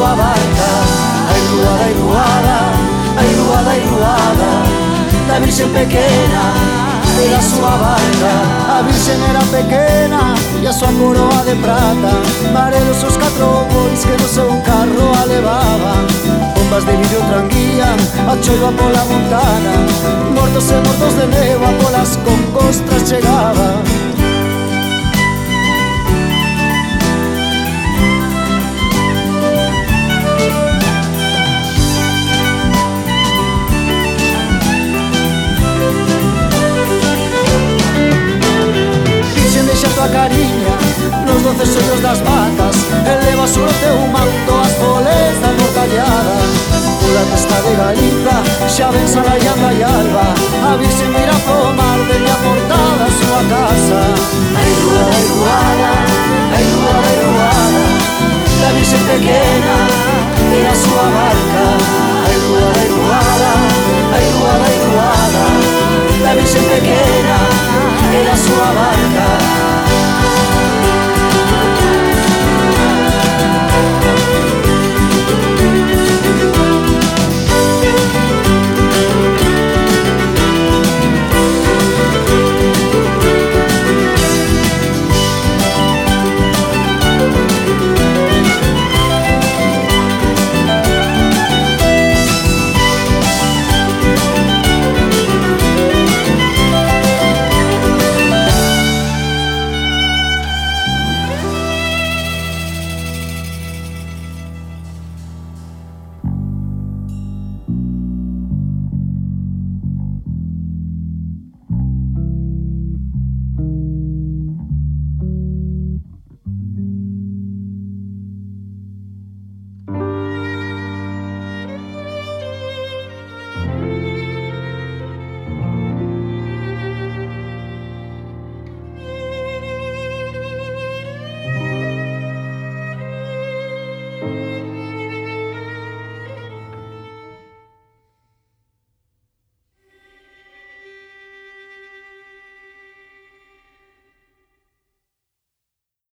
súa barca. Ai ruada, ai ruada, ai ruada, ai ruada da Virxen pequena e da súa barca. A Virxen era pequena e a súa coroa de prata, marelos os catro bois que no seu carro a levaban. Bombas de vidro tranguían a choiva pola montana, mortos e mortos de neva polas concostras chegaban. Deixa tua cariña nos doces ollos das matas, eleva sobre o teu manto as foles da mortallada. Pola testa de Galiza xa ven saraiando a alba, a Virxen mira pro mar dende a portada a súa casa. Ai ruada, ai ruada, ai ruada, ai ruada da Virxen pequena e a súa barca.